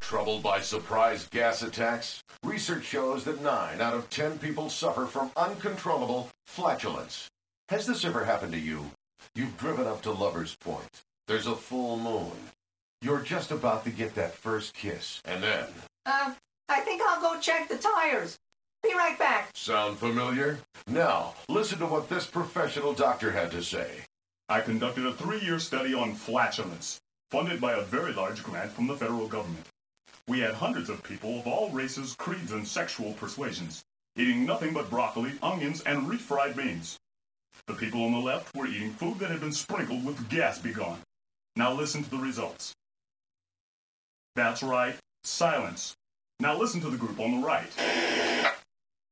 Troubled by surprise gas attacks? Research shows that 9 out of 10 people suffer from uncontrollable flatulence. Has this ever happened to you? You've driven up to Lover's Point. There's a full moon. You're just about to get that first kiss, and then... I think I'll go check the tires. Be right back. Sound familiar? Now, listen to what this professional doctor had to say. I conducted a 3-year study on flatulence, funded by a very large grant from the federal government. We had hundreds of people of all races, creeds, and sexual persuasions, eating nothing but broccoli, onions, and refried beans. The people on the left were eating food that had been sprinkled with gas begone. Now listen to the results. That's right, silence. Now listen to the group on the right.